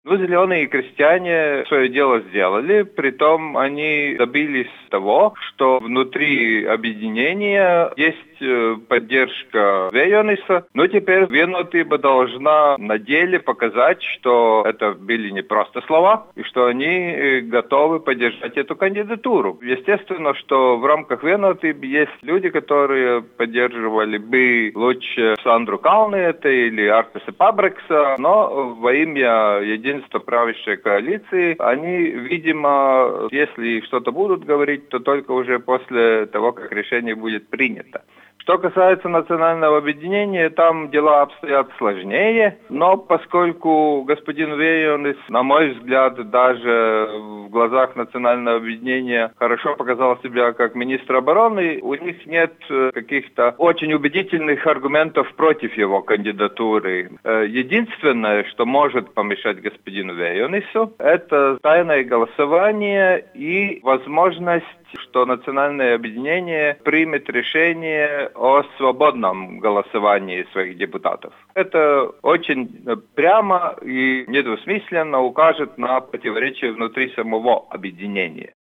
Ну, зеленые крестьяне свое дело сделали, притом они добились того, что внутри объединения есть поддержка Вейониса, но теперь Венотыба должна на деле показать, что это были не просто слова, и что они готовы поддержать эту кандидатуру. Естественно, что в рамках Венотыбы есть люди, которые поддерживали бы лучше Сандру Калниете или Артеса Пабрекса, но во имя единства правящей коалиции они, видимо, если что-то будут говорить, то только уже после того, как решение будет принято. Что касается национального объединения, там дела обстоят сложнее, но поскольку господин Вейонис, на мой взгляд, даже в глазах национального объединения хорошо показал себя как министр обороны, у них нет каких-то очень убедительных аргументов против его кандидатуры. Единственное, что может помешать господину Вейонису, это тайное голосование и возможность, что национальное объединение примет решение о свободном голосовании своих депутатов. Это очень прямо и недвусмысленно укажет на противоречие внутри самого объединения.